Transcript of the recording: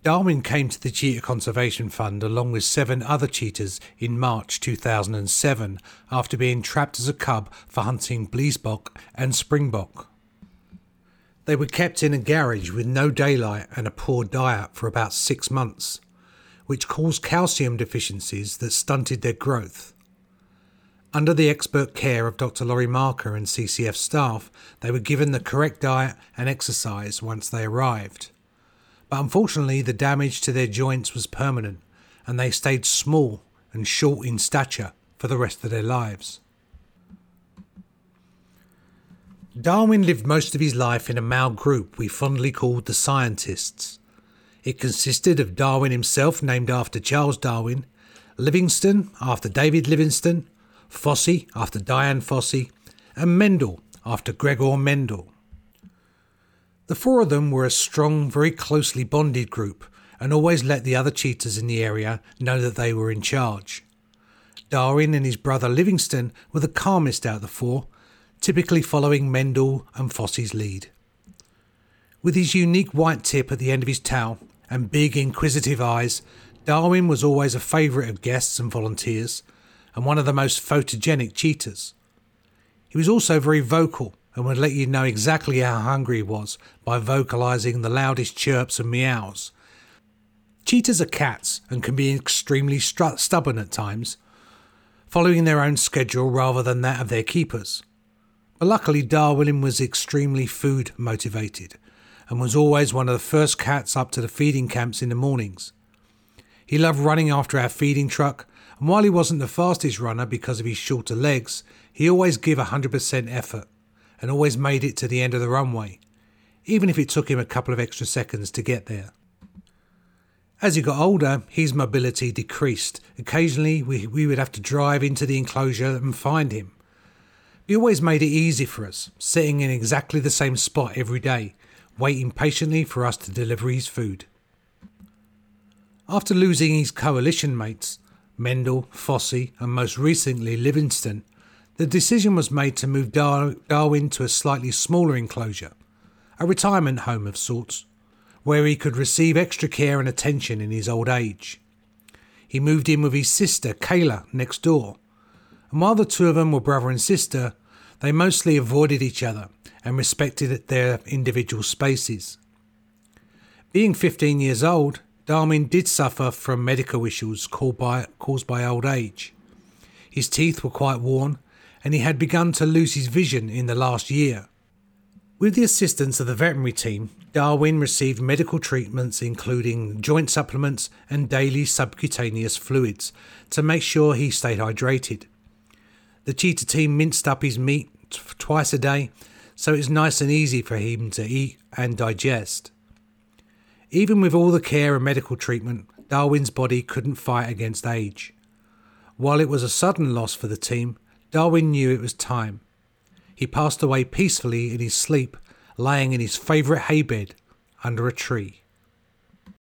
Darwin came to the Cheetah Conservation Fund along with 7 other cheetahs in March 2007 after being trapped as a cub for hunting Bliesbok and Springbok. They were kept in a garage with no daylight and a poor diet for about 6 months, which caused calcium deficiencies that stunted their growth. Under the expert care of Dr. Laurie Marker and CCF staff, they were given the correct diet and exercise once they arrived. But unfortunately, the damage to their joints was permanent, and they stayed small and short in stature for the rest of their lives. Darwin lived most of his life in a male group we fondly called the scientists. It consisted of Darwin himself, named after Charles Darwin, Livingstone after David Livingstone, Fossey after Dian Fossey, and Mendel after Gregor Mendel. The 4 of them were a strong, very closely bonded group and always let the other cheetahs in the area know that they were in charge. Darwin and his brother Livingstone were the calmest out of the 4, typically following Mendel and Fossey's lead. With his unique white tip at the end of his tail and big inquisitive eyes, Darwin was always a favourite of guests and volunteers, and one of the most photogenic cheetahs. He was also very vocal and would let you know exactly how hungry he was by vocalising the loudest chirps and meows. Cheetahs are cats and can be extremely stubborn at times, following their own schedule rather than that of their keepers. But luckily Darwin was extremely food motivated and was always one of the first cats up to the feeding camps in the mornings. He loved running after our feeding truck, and while he wasn't the fastest runner because of his shorter legs, he always gave 100% effort and always made it to the end of the runway, even if it took him a couple of extra seconds to get there. As he got older, his mobility decreased. Occasionally we would have to drive into the enclosure and find him. He always made it easy for us, sitting in exactly the same spot every day, waiting patiently for us to deliver his food. After losing his coalition mates, Mendel, Fossey and most recently Livingstone, the decision was made to move Darwin to a slightly smaller enclosure, a retirement home of sorts, where he could receive extra care and attention in his old age. He moved in with his sister Kayla next door, and while the 2 of them were brother and sister, they mostly avoided each other and respected their individual spaces. Being 15 years old, Darwin did suffer from medical issues caused by old age. His teeth were quite worn, and he had begun to lose his vision in the last year. With the assistance of the veterinary team, Darwin received medical treatments including joint supplements and daily subcutaneous fluids to make sure he stayed hydrated. The cheetah team minced up his meat twice a day, so it's nice and easy for him to eat and digest. Even with all the care and medical treatment, Darwin's body couldn't fight against age. While it was a sudden loss for the team, Darwin knew it was time. He passed away peacefully in his sleep, lying in his favourite hay bed under a tree.